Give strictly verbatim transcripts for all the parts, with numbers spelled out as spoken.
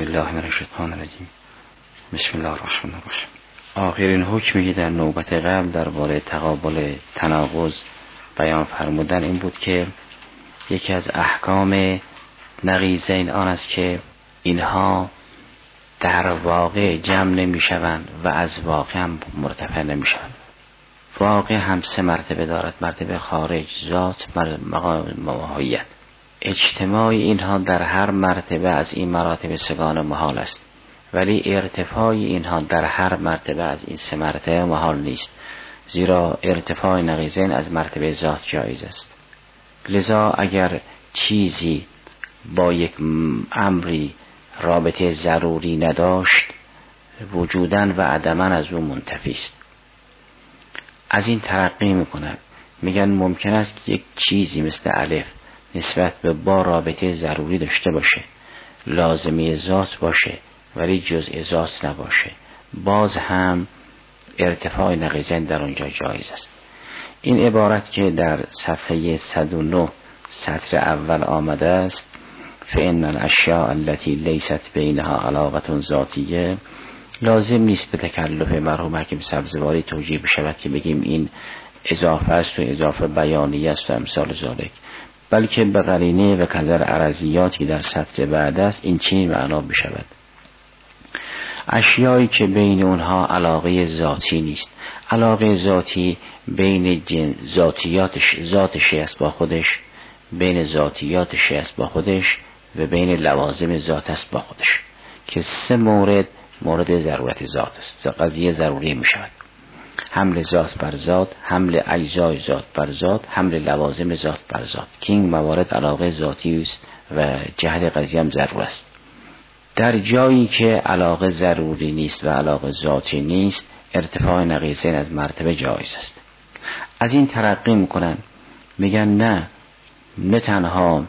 بالله من الشیطان الرجیم. بسم الله الرحمن الرحیم. آخرین حکمی در نوبت قبل درباره تقابل تناقض بیان فرمودن این بود که یکی از احکام نقیضین آن است که اینها در واقع جمع نمی شوند و از واقع هم مرتفع نمی شوند. واقع هم سه مرتبه دارد: مرتبه خارج، ذات، مقام ماهیت. اجتماع اینها در هر مرتبه از این مراتب سگان محال است، ولی ارتفاع اینها در هر مرتبه از این سه مرتبه محال نیست، زیرا ارتفاع نقیضین از مرتبه ذات جایز است. لذا اگر چیزی با یک امری رابطه ضروری نداشت، وجوداً و عدماً از اون منتفی است. از این ترقی میکنن، میگن ممکن است یک چیزی مثل الف نسبت به با رابطه ضروری داشته باشه، لازمه ذات باشه، ولی جزء ذات نباشه، باز هم ارتفاع نقیضین در اونجا جایز است. این عبارت که در صفحه صد و نه سطر اول آمده است، فإن الاشیاء التي لیست بینها علاقه ذاتیه، لازم نیست به تکلف مرحوم حکیم سبزواری توجیه بشود که بگیم این اضافه است و اضافه بیانیه است و امثال ذالک، بلکه به قرینه و کدر عرضیاتی که در سطر بعد است این چنین معنا بشود: اشیایی که بین اونها علاقه ذاتی نیست. علاقه ذاتی بین جن... ذاتیاتش ذاتش است با خودش، بین ذاتیاتش است با خودش و بین لوازم ذات است با خودش، که سه مورد مورد ضرورت ذات است، قضیه ضروری می شود: حمل ذات بر ذات، حمل اجزای ذات بر ذات، حمل لوازم ذات بر ذات، که این موارد علاقه ذاتی است و جهت قضیه هم ضرور است. در جایی که علاقه ضروری نیست و علاقه ذاتی نیست، ارتفاع نقیضین از مرتبه جایز است. از این ترقی میکنن، میگن نه نه تنها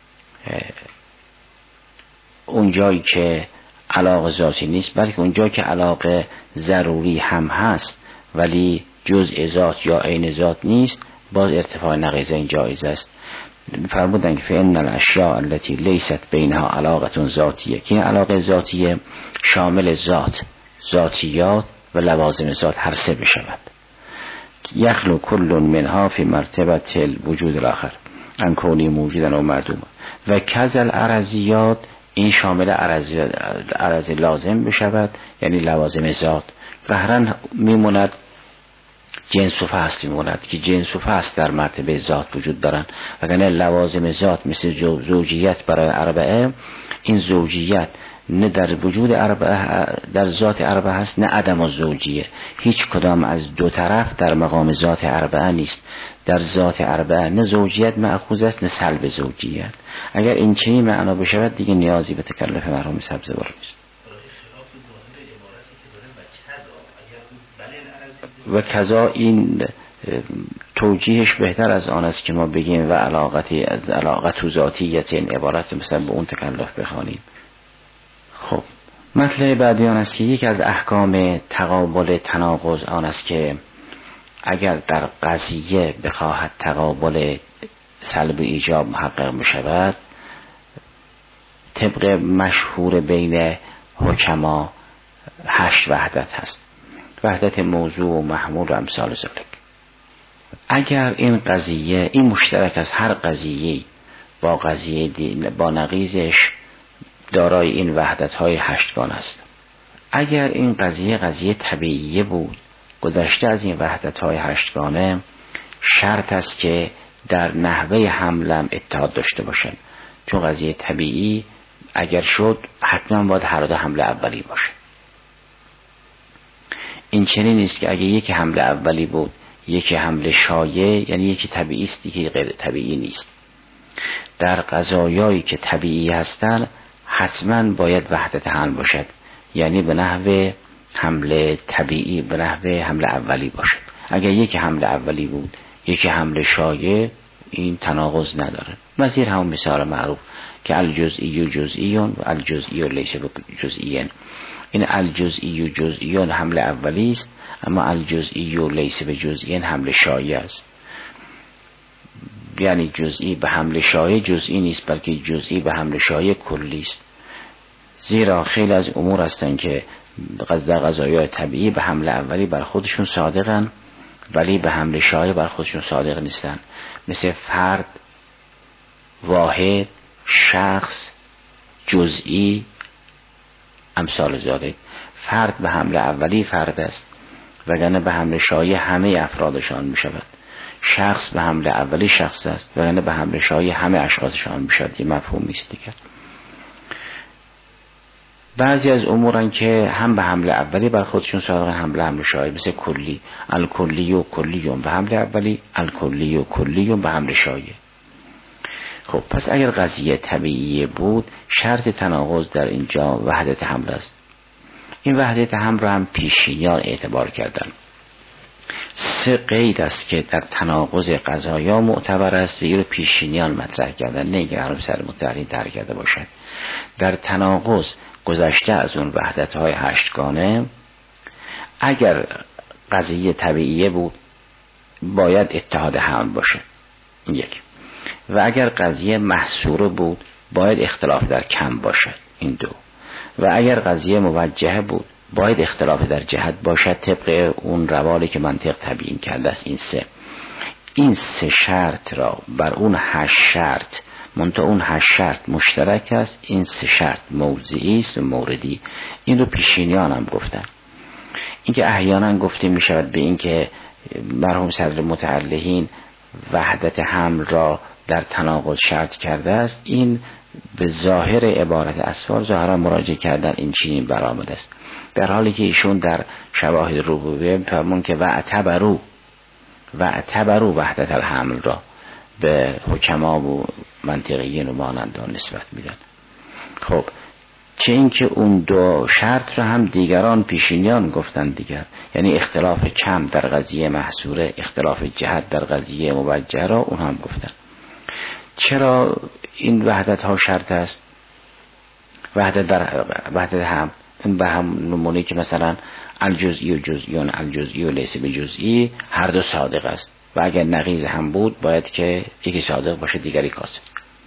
اون جایی که علاقه ذاتی نیست، بلکه اون جایی که علاقه ضروری هم هست ولی جزء ذات یا عین ذات نیست، باز ارتفاع نقیضین جایز است. فرمودن که فإن الاشیاء التي لیست بینها علاقه ذاتیه، که این علاقه ذاتیه شامل ذات، ذاتیات و لوازم ذات هر سه بشود. یخلو کل منها فی مرتبه الوجود الاخر ان کونی موجودا و معدوما. و کذل عرضیات، این شامل عرض لازم بشود، یعنی لوازم ذات. قهرن میموند جنس و فصل میموند که جنس و فصل در مرتبه ذات وجود دارن، وگرنه لوازم ذات مثل زوجیت برای اربعه، این زوجیت نه در وجود اربعه در ذات اربعه هست، نه عدم الزوجیه. هیچ کدام از دو طرف در مقام ذات اربعه نیست. در ذات اربعه نه زوجیت مأخوذ است نه سلب زوجیت. اگر این چنین معنا بشود دیگه نیازی به تکلف مرحوم سبزوار نیست. و کذا این توجیهش بهتر از آن است که ما بگیم و علاقتی از علاقت و ذاتیت، این عبارت مثلا به اون تکلف بخوانیم. خب مطلب بعدی آن است که یکی از احکام تقابل تناقض آن است که اگر در قضیه بخواهد تقابل سلب ایجاب محقق بشود، طبق مشهور بین حکما هشت وحدت هست: وحدت موضوع و محمول و امثال ذلک. اگر این قضیه این مشترک از هر قضیه با قضیه با نقیضش دارای این وحدت های هشتگان است. اگر این قضیه قضیه طبیعیه بود، گذشته از این وحدت های هشتگانه، شرط است که در نحوه حملم اتحاد داشته باشند، چون قضیه طبیعی اگر شد حتما باید هر دو حمله اولی باشه. این چنین نیست که اگه یک حمله اولی بود یک حمله شایع، یعنی یکی طبیعی است دیگه غیر طبیعی نیست. در قضایایی که طبیعی هستن حتما باید وحدت حمل باشد، یعنی به نحو حمله طبیعی، به نحو حمله اولی باشد. اگر یک حمله اولی بود یک حمله شایع، این تناقض نداره. مثل همون مثال معروف که الجزئی و جزئیون و الجزئی و لیس جزئیین. این الجزئی و جزئیون حمله اولی است، اما الجزئی و لیس به جزئیین حمله شایع است. یعنی جزئی به حمله شایع جزئی نیست، بلکه جزئی به حمله شایع کلی است. زیرا خیلی از امور هستن که در قضایای طبیعی به حمله اولی بر خودشون صادقن ولی به حمله شایع بر خودشون صادق نیستن، مثل فرد، واحد، شخص، جزئی، امثال ذالک. فرد به حمله اولی فرد است وگرنه به حمله شایع همه افرادشان می شود. شخص به حمله اولی شخص است وگرنه به حمله شایع همه اشخاصشان می شود. یه مفهومی است دیگر. بعضی از امورن که هم به حمله اولی بر خودشون صادقن هم به حمله شایع، مثل کلی، الکلی و کلیون به حمله اولی، الکلی و کلیون به حمله شایع. خب پس اگر قضیه طبیعی بود شرط تناقض در اینجا وحدت حمل است. این وحدت حمل را هم پیشینیان اعتبار کردن. سه قید است که در تناقض قضایا معتبر است و این رو پیشینیان مطرح کردن، نه اینکه هر سر متحرین تر کرده باشد. در تناقض گذشته از اون وحدت های هشتگانه، اگر قضیه طبیعیه بود باید اتحاد حمل باشه، یک. و اگر قضیه محصوره بود باید اختلاف در کم باشد، این دو. و اگر قضیه موجهه بود باید اختلاف در جهت باشد طبق اون روالی که منطق تبیین کرده است. این سه این سه شرط را بر اون هشت شرط، منتها اون هشت شرط مشترک است، این سه شرط موضعی است و موردی. این رو پیشینیان هم گفتن. این که احیانا گفته می شود به این که مرحوم صدر متعلهین وحدت حمل را در تناقض شرط کرده است، این به ظاهر عبارت اسفار ظاهرا مراجعه کردن این چنین برآمده است، در حالی که ایشون در شواهد ربوبیه فرمون که واعتبروا واعتبروا وحدت الحمل را به حکما و منطقیین و مانندان نسبت میدن. خب چه این که اون دو شرط را هم دیگران پیشینیان گفتن دیگر، یعنی اختلاف کم در قضیه محصوره، اختلاف جهت در قضیه موجهه را اون هم گفتن. چرا این وحدت ها شرط است؟ وحدت در وحدت هم این به هم نمونه که مثلا الجزئی و جزئیون، الجزئی و لیس بجزئی هر دو صادق است و اگر نقیض هم بود باید که یکی صادق باشه دیگری کاذب.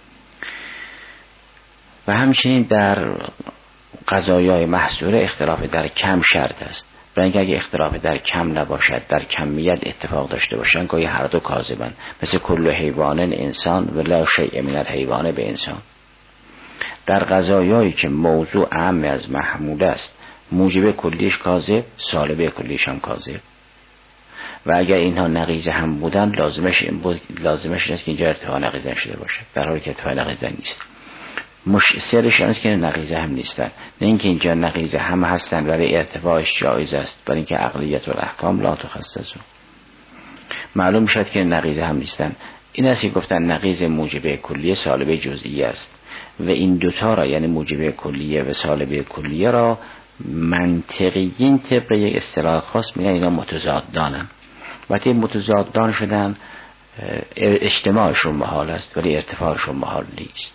و همچنین در قضایای محصوره اختلاف در کم شرط است، برای اینکه اگه اختلاف در کم نباشد در کمیت اتفاق داشته باشن گاهی هر دو کاذبند، مثل کل حیوان انسان و لا شیء من الحیوان به انسان. در قضایایی که موضوع اهم از محمول است موجب کلیش کاذب، سالبه کلیش هم کاذب. و اگر اینها نقیض هم بودن لازمش این بود، لازمش این است که اینجا ارتفاع نقیض نشده باشه، در حالی که ارتفاع نقیض نیست. مش سرش است که نقیض هم نیستن، نه اینکه اینجا نقیض هم هستن ولی ارتفاعش جایز است، برای اینکه عقلیت و الاحکام لا تخصص. معلوم شد که نقیض هم نیستن. این است که گفتن نقیض موجب کلیه سالبه جزئی است و این دوتا را یعنی موجب کلیه و سالبه کلیه را منطقیین طبق یک اصطلاح خاص میگن اینا متضادانن. وقتی متضادان شدن اجتماعشون محال است ولی ارتفاعشون محال نیست.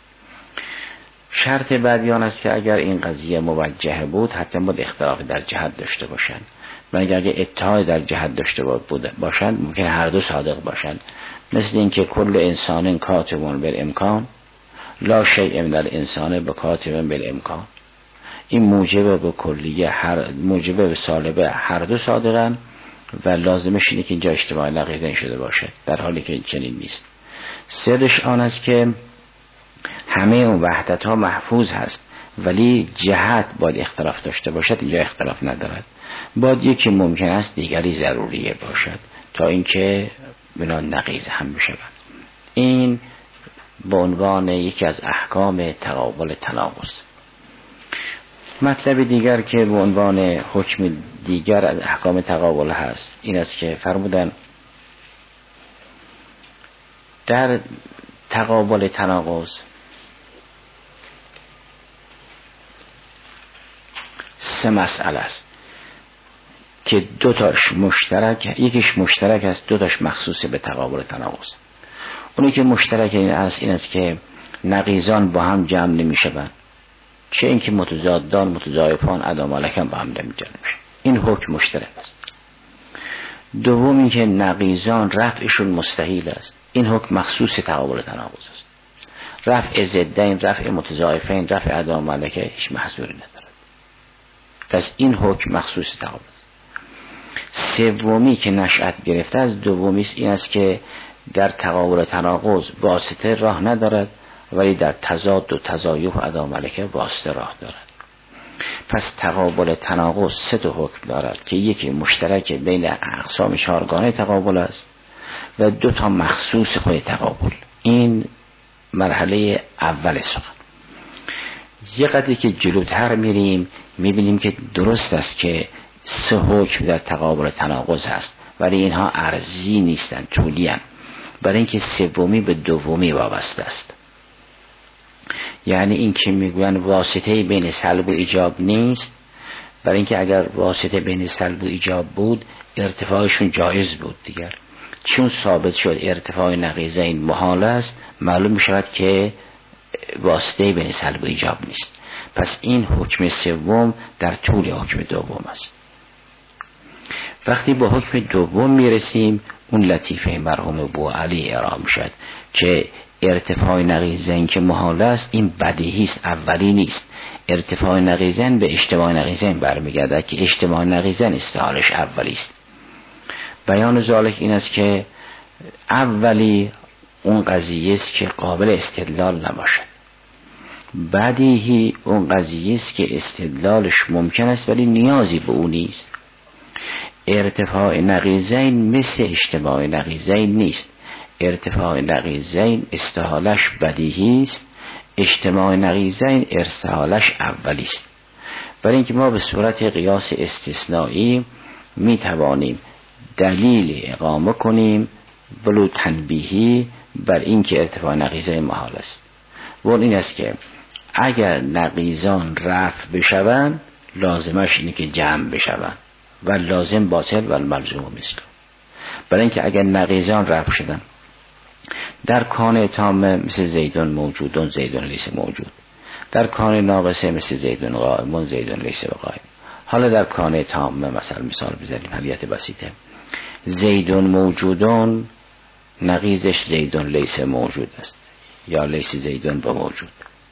شرط بعدیان است که اگر این قضیه موجهه بود حتما باید اختلاف در جهت داشته باشند، ولی اگر اتحاد در جهت داشته باشند ممکن هر دو صادق باشند، مثل اینکه کل انسان کاتبون بالامکان لا شیء من الانسان بکاتب بالامکان. این موجب به کلیه هر موجب به سالبه هر دو صادقن و لازمش اینه که اینجا اجتماع نقیض نشده باشه، در حالی که چنین نیست. سرش آن است که همه اون وحدت ها محفوظ هست ولی جهت باید اختلاف داشته باشد، اینجا اختلاف ندارد. باید یکی ممکن است دیگری ضروریه باشد تا اینکه بنا نقیض هم بشود. این به عنوان یکی از احکام تقابل تناقض. مطلب دیگر که به عنوان حکم دیگر از احکام تقابل هست این است که فرمودن در تقابل تناقض سه مسئله است که دو تاش مشترک، یکیش مشترک است، دو تاش مخصوص به تقابل تناقض. اونی که مشترک این است این است که نقیضان با هم جمع نمی شوند، چه اینکه متضادان متضاعفان ادام الکم با هم نمی جمع میشن. این حکم مشترک است. دوم این که نقیضان رفعشون مستحیل است، این حکم مخصوص تقابل تناقض است. رفع ضدین، رفع متضاعفین، رفع ادام ملکه هیچ محظوری ندارد. پس این حکم مخصوص تقابل. سومی که نشأت گرفته از دومی است، این است که در تقابل تناقض واسطه راه ندارد، ولی در تضاد و تضایف و ادام ملکه واسطه راه دارد. پس تقابل تناقض سه تا حکم دارد که یکی مشترک بین اقسام چهارگانه تقابل است و دو تا مخصوص خود تقابل. این مرحله اول سخن. یه قدری که جلوتر میریم میبینیم که درست است که سه حکم در تقابل تناقض هست، ولی اینها عرضی نیستند، طولی هستند، برای اینکه سومی به دومی وابسته است. یعنی این که میگوین واسطه بین سلب و ایجاب نیست، برای اینکه اگر واسطه بین سلب و ایجاب بود ارتفاعشون جایز بود دیگر. چون ثابت شد ارتفاع نقیضین محال است، معلوم می شود که واسطه بین سلب و ایجاب نیست. پس این حکم سوم در طول حکم دوم است. وقتی با حکم دوم میرسیم اون لطیفه مرحوم ابو علی ارائه شد که ارتفاع نقیضین که محال است این بدیهی است، اولی نیست. ارتفاع نقیضین به اجتماع نقیضین برمیگرده که اجتماع نقیضین استحالش اولی است. بیان ذالک این است که اولی اون قضیه است که قابل استدلال نباشد، بدیهی اون قضیه است که استدلالش ممکن است ولی نیازی به اون نیست. ارتفاع نقیضین مثل اجتماع نقیضین نیست. ارتفاع نقیضین استحالش بدیهی است، اجتماع نقیضین استحالش اولی است. برای اینکه ما به صورت قیاس استثنایی می توانیم دلیل اقامه کنیم بلو تنبیهی بر اینکه ارتفاع نقیضین محال است. و این است که اگر نقیضان رفع بشوند لازمش اینه که جمع بشوند و لازم باطل و ملزوم مثل. برای اینکه اگر نقیضان رفع شدن در کان تامه مثل زیدون موجودون زیدون لیس موجود، در کان ناقصه مثل زیدون قائمون زیدون لیس قائم. حالا در کان تامه مثلا مثال بزنیم حلیت بسیطه، زیدون موجودون نقیضش زیدون لیس موجود است یا لیس زیدون با موجود.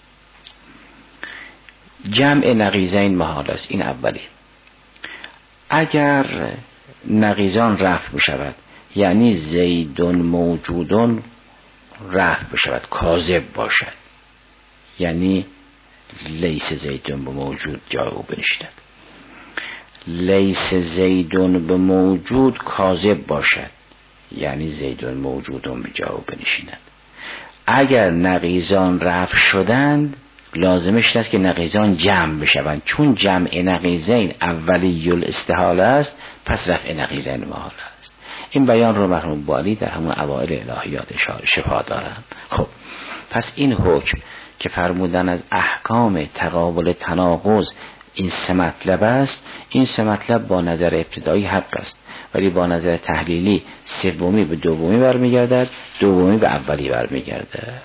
جمع نقیضین محال است، این اولی. اگر نقیضان رفع بشود یعنی زیدون موجودون رفع بشود کاذب باشد، یعنی لیس زیدون به موجود جای او بنشیند. لیس زیدون به موجود کاذب باشد یعنی زیدون موجودون به جای او بنشیند. اگر نقیضان رفع شدند لازمش است که نقیضان جمع بشوند، چون جمع نقیضین اولی الاستحاله است پس رفع نقیضین محال است. این بیان رو مرحوم بالی در همون اوائل الهیات شفا دارند. خب پس این حکم که فرمودن از احکام تقابل تناقض این سه مطلب است، این سه مطلب با نظر ابتدایی حق است، ولی با نظر تحلیلی سومی به دومی برمیگردد، دومی به اولی برمیگردد.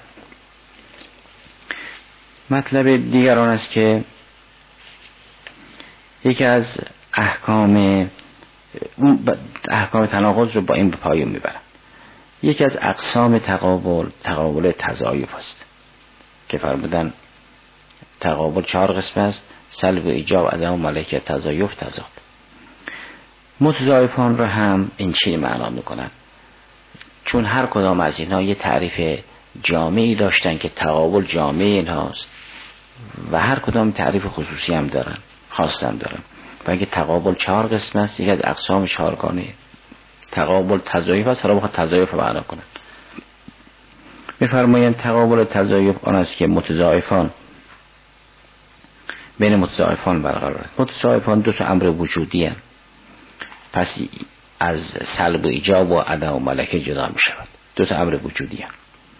مطلب دیگر آن است که یکی از احکام احکام تناقض رو با این به پایان میبرم. یکی از اقسام تقابل تقابل تضایف است که فرمودن تقابل چهار قسم است: سلب و ایجاب، عدم ملکه، تضایف، تضاد. متضایفان رو هم این چی معنا میکنن؟ چون هر کدام از اینها یه تعریف جامعی داشتن که تقابل جامع اینهاست و هر کدام تعریف خصوصی هم دارن، خاص هم دارن. و اگه تقابل چهار قسم است، یکی از اقسام چهارگانه تقابل تضایف است. حالا بخواد تضایف رو معنا کنن، میفرمایند تقابل تضایف آن است که متضایفان بین متضایفان برقرار است. متضایفان دو تا امر وجودی هستند، پس از سلب و ایجاب و عدم و ملکه جدا می شود. دو تا امر وجودی هستند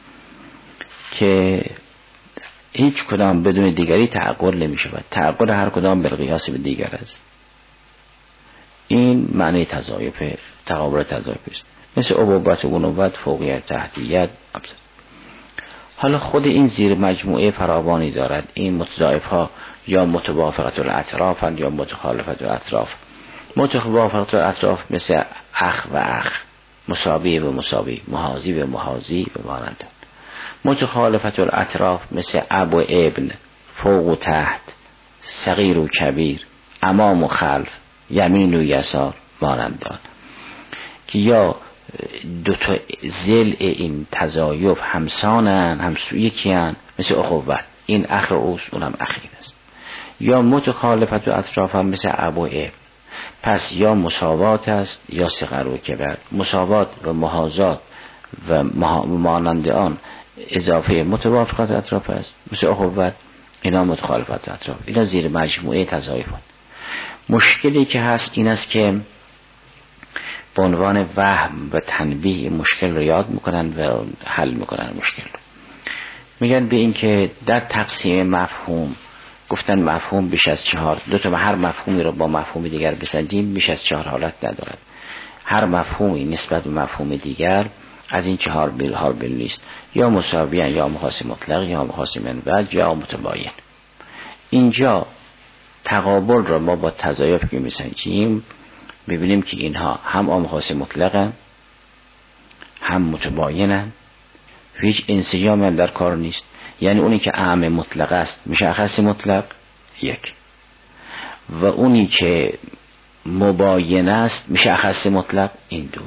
که هیچ کدام بدون دیگری تعقل نمی شود. تعقل هر کدام بالقیاس به دیگر است. این معنی تضایف تقابل تضایف است، مثل ابوبت و بنوبت، فوقیت، تحتیت. حالا خود این زیر مجموعه فراوانی دارد. این متضایف ها یا متوافقت الاطراف یا متخالفت الاطراف. متوافقت الاطراف مثل اخ و اخ، مساوی به مساوی، محاذی به محاذی به مانند. متخالفت الاطراف مثل اب و ابن، فوق و تحت، صغیر و کبیر، امام و خلف، یمین و یسار مانندان که یا دو تا ضلع این تضایف همسانن، همسو یکیان، مثل اخوت، این اخر اوست اونم اخیر است. یا متخالفت و اطراف هم مثل اب و ابن، پس یا مساوات است یا صغر و کبر. مساوات و محاذات و مانند آن اضافه متوافقت اطراف است مثل اخوت، اینا متخالفت اطراف، اینا زیر مجموعه تضایفات. مشکلی که هست این است که به عنوان وهم و تنبیه مشکل رو یاد میکنن و حل میکنن مشکل رو. میگن به این که در تقسیم مفهوم گفتن مفهوم بیش از چهار، دو تا هر مفهومی رو با مفهوم دیگر بسنجیم بیش از چهار حالت ندارد. هر مفهومی نسبت به مفهوم دیگر از این چهار بیل ها بیل نیست، یا مساویان یا مخاص مطلق یا مخاص منوج یا متباین. اینجا تقابل رو ما با تضایف که میسنجیم ببینیم که اینها هم مخاص مطلقن هم متباینن، هیچ انسجام هم در کار نیست. یعنی اونی که اعم مطلق است میشه اخص مطلق یک، و اونی که مباین است میشه اخص مطلق این دو.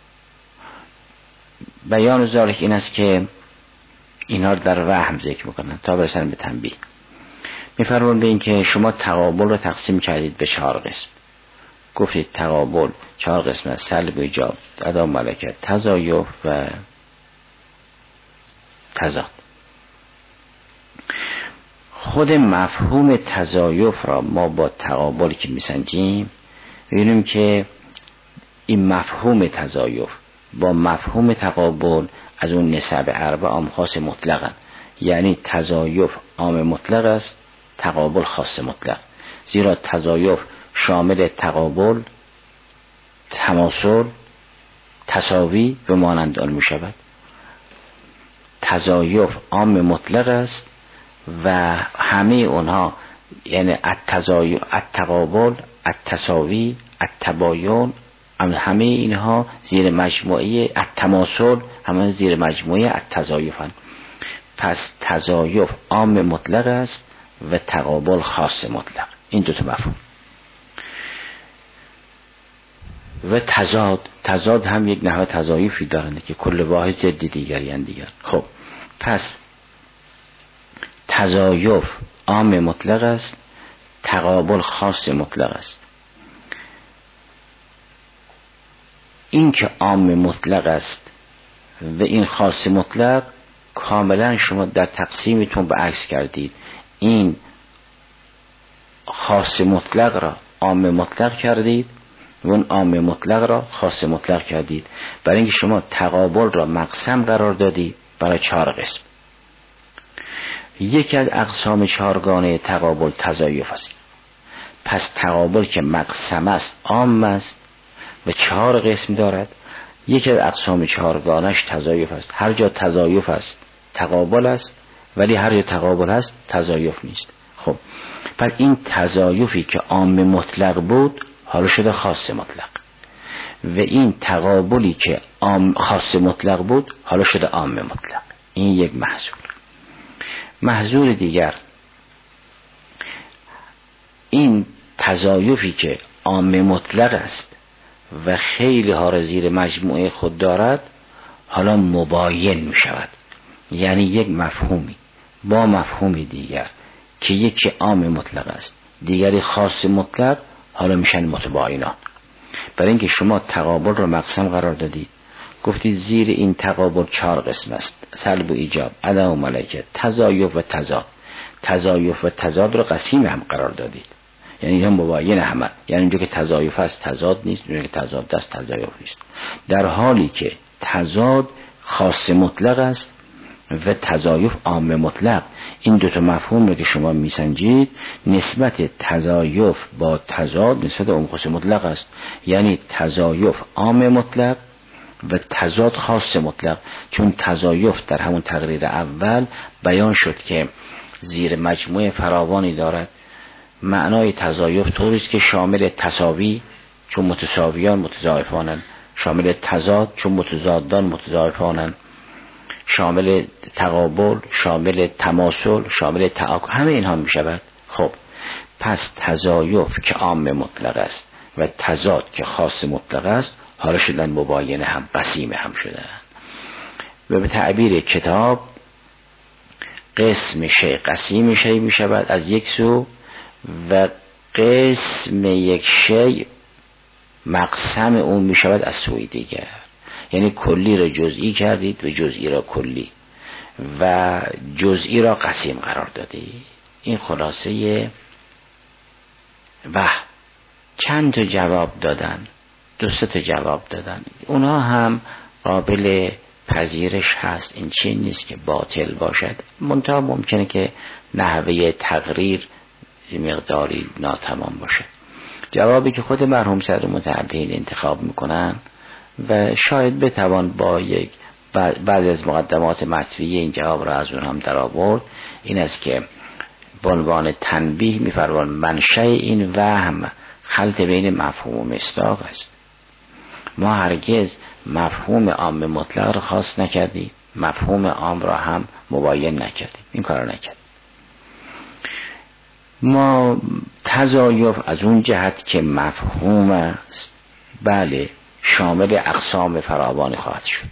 بیان ذالک این است که اینا رو در وهم ذکر میکنن تا برسن به تنبیه. میفرمون به این که شما تقابل رو تقسیم کردید به چهار قسم. گفتید تقابل چهار قسم است: سلب و ایجاب، ادا ملکت، تضایف و تضاد. خود مفهوم تضایف را ما با تقابل که میسنجیم ببینیم که این مفهوم تضایف با مفهوم تقابل از اون نسب اربع عام خاص مطلقن. یعنی تضایف عام مطلق است، تقابل خاص مطلق، زیرا تضایف شامل تقابل، تماثل، تساوی و مانند آن می شود. تضایف عام مطلق است و همه اونها یعنی التضایف، التقابل، التساوی، التباین، همه اینها زیر مجموعه التماثل، همه زیر مجموعه التضایفن. پس تضایف عام مطلق است و تقابل خاص مطلق. این دو تا مفهوم. و تضاد، تضاد هم یک نحوه تضایفی دارند که کل واحد ضد دیگری اند دیگر. خب پس تضایف عام مطلق است، تقابل خاص مطلق است. این که عام مطلق است و این خاص مطلق کاملا شما در تقسیمتون به عکس کردید. این خاص مطلق را عام مطلق کردید و اون عام مطلق را خاص مطلق کردید، برای اینکه شما تقابل را مقسم قرار دادید برای چهار قسم. یکی از اقسام چهارگانه تقابل تضایف است. پس تقابل که مقسم است عام است و چهار قسم دارد. یکی از اقسام چهارگانش تضایف است. هر جا تضایف است تقابل است، ولی هر جا تقابل است تضایف نیست. خب پس این تضایفی که عام مطلق بود حالا شده خاص مطلق، و این تقابلی که عام خاص مطلق بود حالا شده عام مطلق. این یک محصول. محصول دیگر، این تضایفی که عام مطلق است و خیلی ها را زیر مجموعه خود دارد حالا مباین می شود. یعنی یک مفهومی با مفهومی دیگر که یکی عام مطلق است دیگری خاص مطلق حالا میشن متباینان. برای اینکه شما تقابل رو مقسم قرار دادید، گفتید زیر این تقابل چهار قسم است: سلب و ایجاب، ادا و ملکت، تضایف و تضاد. تضایف و تضاد رو قسیم هم قرار دادید، یعنی اینا مباین همه. یعنی اینجا که تضایف است تضاد نیست، اینجا که تضاد است تضایف نیست، در حالی که تضاد خاص مطلق است و تضایف عام مطلق. این دو تا مفهوم رو که شما میسنجید نسبت تضایف با تضاد نسبت عام خاص مطلق است. یعنی تضایف عام مطلق و تضاد خاص مطلق. چون تضایف در همون تقریر اول بیان شد که زیر مجموعه فراوانی دارد. معنای تضایف طوری است که شامل تساوی چون متساویان متضاعفانند، شامل تضاد چون متضادان متضاعفانند، شامل تقابل، شامل تماثل، شامل تعاقب، همه اینها می شود. خب پس تزایف که عام مطلق است و تضاد که خاص مطلق است، حالا شدن مباینه هم، قسیم هم شدن. و به تعبیر کتاب قسم شی قسیم شی می شود از یک سو، و قسم یک شی مقسم اون می شود از سوی دیگر. یعنی کلی را جزئی کردید و جزئی را کلی و جزئی را قسیم قرار دادید. این خلاصه. و چند تا جواب دادن، دو سه تا جواب دادن، اونا هم قابل پذیرش هست. این چیز نیست که باطل باشد، منتها ممکنه که نحوه تقریر مقداری ناتمام باشه. جوابی که خود مرحوم صدر متعلین انتخاب میکنن و شاید بتوان با یک بعضی از مقدمات مطویه این جواب را از اون هم در آورد، این است که به عنوان تنبیه میفرمان منشأ این وهم خلط بین مفهوم و مصداق است. ما هرگز مفهوم عام مطلق را خاص نکردیم، مفهوم عام را هم مباین نکردیم، این کار را نکردیم. ما تزایف از اون جهت که مفهوم است، بله شامل اقسام فراوانی خواهد شد،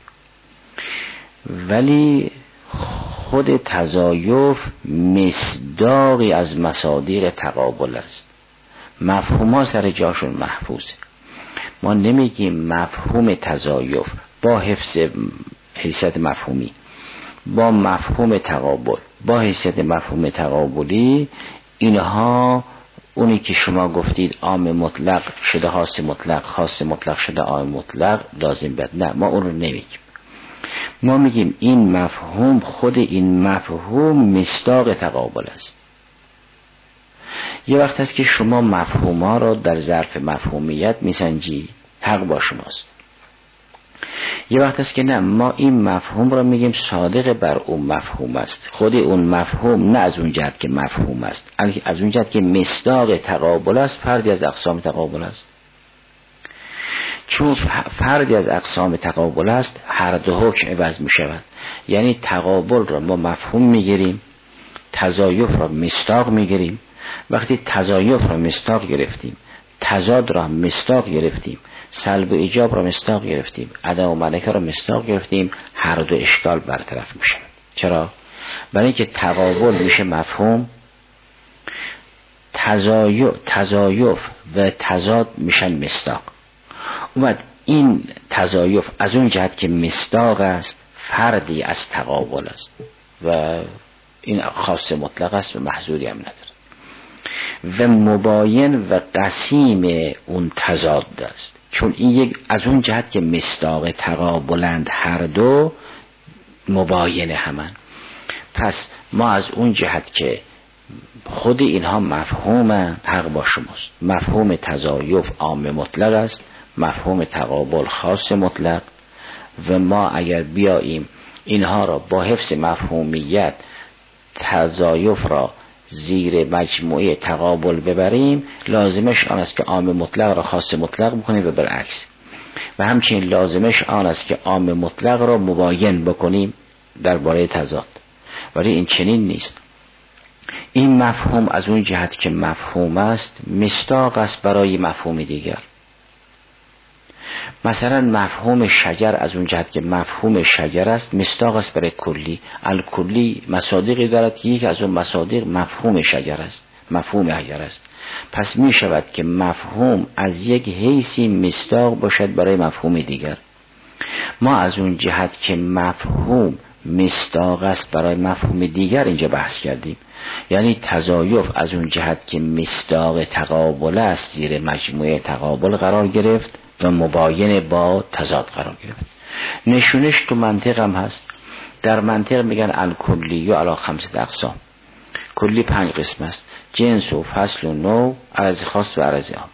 ولی خود تزایف مصداقی از مصادیق تقابل است. مفهوم ها سر جاشون محفوظه. ما نمیگیم مفهوم تزایف با حفظ حیثیت مفهومی، با مفهوم تقابل با حیثیت مفهوم تقابلی، اینها اونی که شما گفتید عام مطلق شده خاص مطلق، خاص مطلق شده عام مطلق لازم بیاد، نه ما اون رو نمیگیم. ما میگیم این مفهوم، خود این مفهوم مصداق تقابل است. یه وقت هست که شما مفهوم ها را در ظرف مفهومیت میسنجی، حق با شماست. یه وقت هست که نه، ما این مفهوم را میگیم صادق بر اون مفهوم است. خود اون مفهوم نه از اون جهت که مفهوم است، از اون جهت که مصداق تقابل است، فردی از اقسام تقابل است. چون فردی از اقسام تقابل است، هر دو حکم عوض می شود. یعنی تقابل را ما مفهوم میگیریم، تزایف را مصداق میگیریم. وقتی تزایف را مصداق گرفتیم، تضاد را مصداق گرفتیم، سلب و ایجاب را مصداق گرفتیم، عدم و ملکه را مصداق گرفتیم، هر دو اشکال برطرف می شود. چرا؟ برای اینکه تقابل میشه مفهوم، تزایف, تزایف و تضاد میشن مصداق. اومد این تزایف از اون جهت که مصداق است، فردی از تقابل است و این خاص مطلق است و محظوری هم نداره، و مباین و قسیم اون تضاد است. چون این یک از اون جهت که مصداق تقابلند، هر دو مباین همن. پس ما از اون جهت که خود اینها مفهوم، حق با شماست. مفهوم تزایف عام مطلق است، مفهوم تقابل خاص مطلق، و ما اگر بیاییم اینها را با حفظ مفهومیت تزایف را زیر مجموعه تقابل ببریم، لازمش آن است که عام مطلق را خاص مطلق بکنیم و برعکس، و همچنین لازمش آن است که عام مطلق را مباین بکنیم درباره تضاد. ولی این چنین نیست. این مفهوم از اون جهت که مفهوم است، مصداق است برای مفهوم دیگر. مثلا مفهوم شجر از اون جهت که مفهوم شجر است، مصداق است برای کلی. الکلی مصادیقی دارد که یک از اون مصادیق مفهوم شجر است، مفهوم حجر است. پس می شود که مفهوم از یک حیثی مصداق باشد برای مفهوم دیگر. ما از اون جهت که مفهوم مصداق است برای مفهوم دیگر اینجا بحث کردیم. یعنی تزایف از اون جهت که مصداق تقابل است، زیر مجموعه تقابل قرار گرفت و مباین با تضاد قرار گرفت. نشونش تو منطق هم هست. در منطق میگن الکلی و علی خمسه اقسام. کلی پنج قسم است: جنس و فصل و نوع، عرض خاص و عرض عام.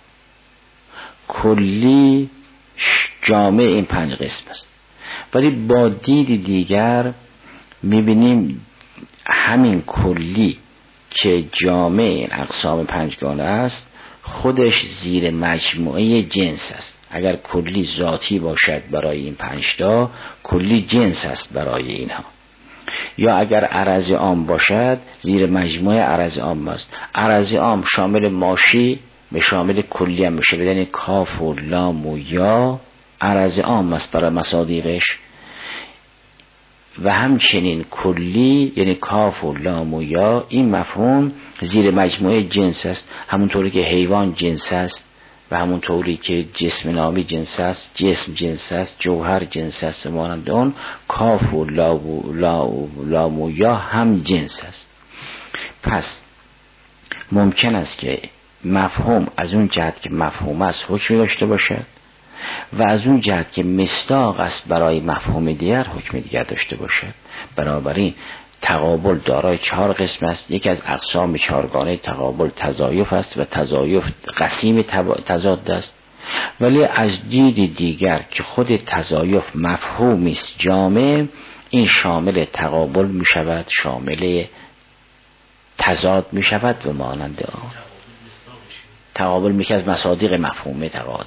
کلی جامع این پنج قسم است. ولی با دید دیگر میبینیم همین کلی که جامع این اقسام پنجگانه است، خودش زیر مجموعه جنس است. اگر کلی ذاتی باشد برای این پنجتا، کلی جنس است برای اینها. یا اگر عرض عام باشد زیر مجموعه عرض عام است. عرض عام شامل ماشی به شامل کلی هم میشه، بدن کاف و لام و یا عرض عام است برای مصادیقش، و همچنین کلی یعنی کاف و لام و یا این مفهوم زیر مجموعه جنس است، همونطوری که حیوان جنس است و همونطوری که جسم نامی جنس است، جسم جنس است، جوهر جنس است، مانند اون کاف و لام و یا هم جنس است. پس ممکن است که مفهوم از اون جهت که مفهوم است حکمی داشته باشد و از اون جهت که مصداق است برای مفهوم دیگر حکم دیگر داشته باشد. بنابراین تقابل دارای چهار قسم است. یکی از اقسام چهارگانه تقابل تضایف است و تضایف قسیم تضاد است، ولی از دید دیگر که خود تضایف مفهومی است جامع، این شامل تقابل می شود، شامل تضاد می شود و مانند آن. تقابل میشه از مصادیق مفهومه تقابل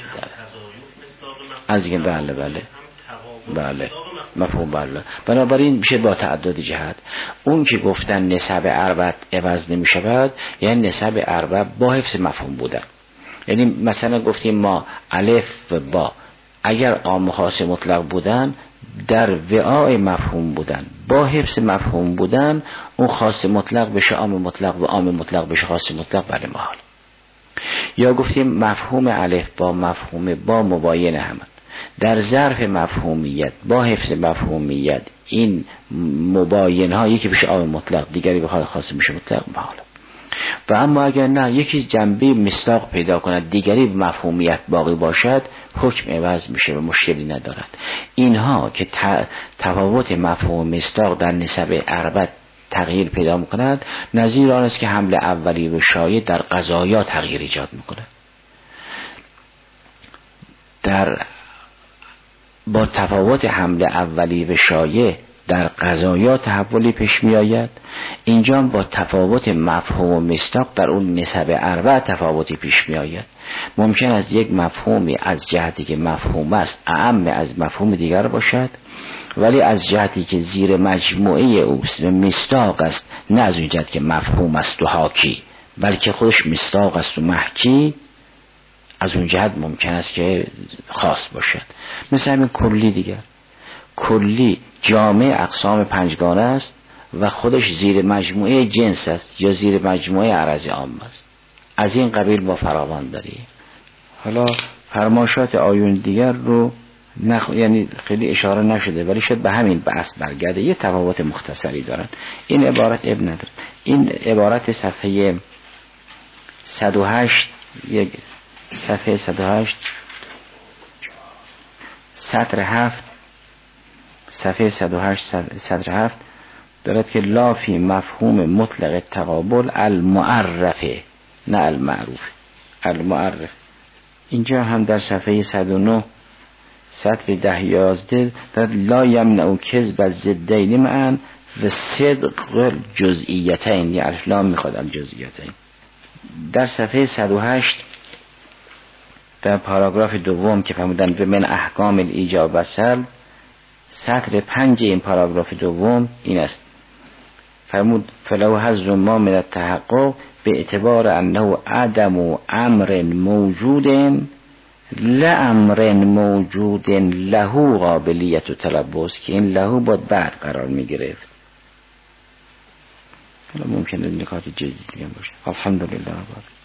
از این بله بله بله مفهوم بله. بنابراین میشه با تعدد جهت. اون که گفتن نسب اربع عوض نمی شود یعنی نسب اربع با حفظ مفهوم بودن. یعنی مثلا گفتیم ما الف و با اگر عام و خاص مطلق بودن در وعاء مفهوم بودن، با حفظ مفهوم بودن، اون خاص مطلق بشه عام مطلق و عام مطلق بشه خاص مطلق بله محال. یا گفتیم مفهوم الف با مفهوم با مباین همند، در ظرف مفهومیت با حفظ مفهومیت این مباین ها یکی بشه عام مطلق دیگری بخواد خاص بشه مطلق محال. و اما اگر نه یکی جنبه مصداق پیدا کند دیگری به مفهومیت باقی باشد حکم عوض میشه و مشکلی ندارد. اینها که تفاوت مفهوم مصداق در نسب اربع تغییر پیدا میکند نظیر آن است که حمل اولی و شایع در قضایا تغییر ایجاد میکند. در با تفاوت حمل اولی و شایع در قضایا تحولی پیش می آید، اینجا با تفاوت مفهوم و مصداق در اون نسب اربع تفاوتی پیش می آید. ممکن است یک مفهومی از جهتی که مفهوم است اعم از مفهوم دیگر باشد، ولی از جهتی که زیر مجموعه اوست و مصداق است، نه از اون جهت که مفهوم است و حاکی بلکه خودش مصداق است و محکی، از اون جهت ممکن است که خاص باشد. مثل همین کلی دیگر، کلی جامع اقسام پنجگانه است و خودش زیر مجموعه جنس است یا زیر مجموعه عرض عام است. از این قبیل ما فراوان داریم. حالا فرمایشات آیون دیگر رو نخ... یعنی خیلی اشاره نشده ولی شاید به همین بحث برگرده، یه تفاوت مختصری دارن. این عبارت ابن نداره. این عبارت صفحه صد و هشت، یک صفحه صد و هشت سطر هفت، صفحه صد و هشت سطر هفت دارد که لا فی مفهوم مطلق تقابل المعرفه نه المعروف، المعرف. اینجا هم در صفحه صد و نه سطر ده یازده دارد لا یمنع کذب الضدین معا و صدق جزئیتین، یعنی لا میخواد الجزئیتین. در صفحه صد و هشت در پاراگراف دوم که فرمودن به من احکام الایجاب و سلب، سطر پنج این پاراگراف دوم این است، فرمود فلو حظ ما من التحقق به اعتبار انه عدم و امر موجود لامر موجود له قابلیت و تلبس، که این له باید بعد قرار می گرفت. حالا ممکنه نکات جزئی دیگه باشه. الحمدلله.